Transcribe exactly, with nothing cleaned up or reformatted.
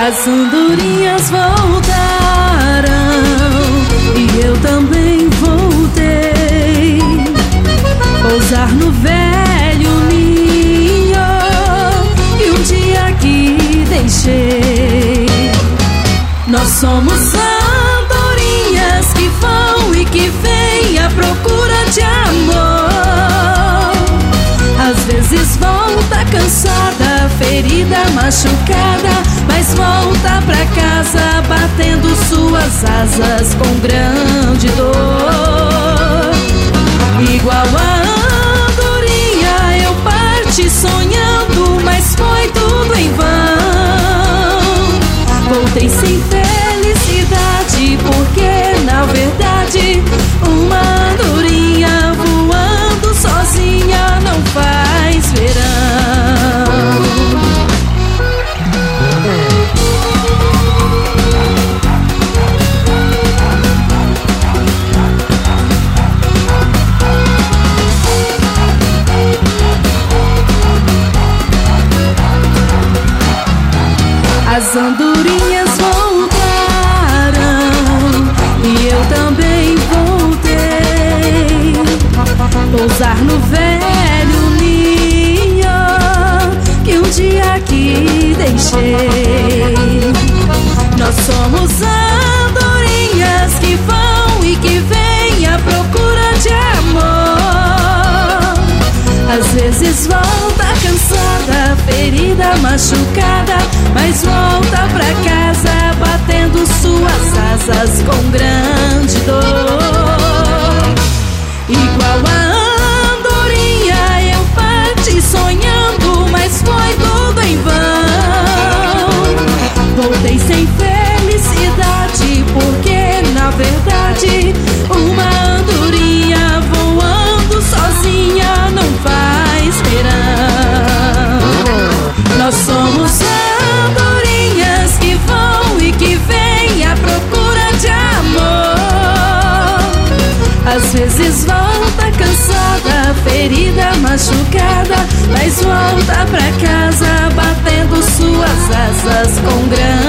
As andorinhas voltaram e eu também voltei. Pousar no velho ninho e um dia aqui deixei. Nós somos andorinhas que vão e que vêm à procura de amor. Às vezes volta cansada, ferida, machucada, mas volta pra casa batendo suas asas com grande dor. Igual a andorinha eu parti sonhando, mas foi tudo em vão. Voltei sem felicidade, porque na verdade uma andorinha voando sozinha não faz verão. As andorinhas voltaram e eu também voltei. Pousar no velho ninho que um dia aqui deixei. Nós somos andorinhas que vão e que vêm à procura de amor. Às vezes volta cansada, ferida, machucada, mas volta pra casa batendo suas asas com grande dor. Igual a andorinha eu parti sonhando, mas foi tudo em vão. Voltei sem felicidade, porque na verdade uma andorinha voando sozinha não faz verão. Nós somos andorinhas que vão e que vêm à procura de amor. Às vezes volta cansada, ferida, machucada, mas volta pra casa batendo suas asas com grande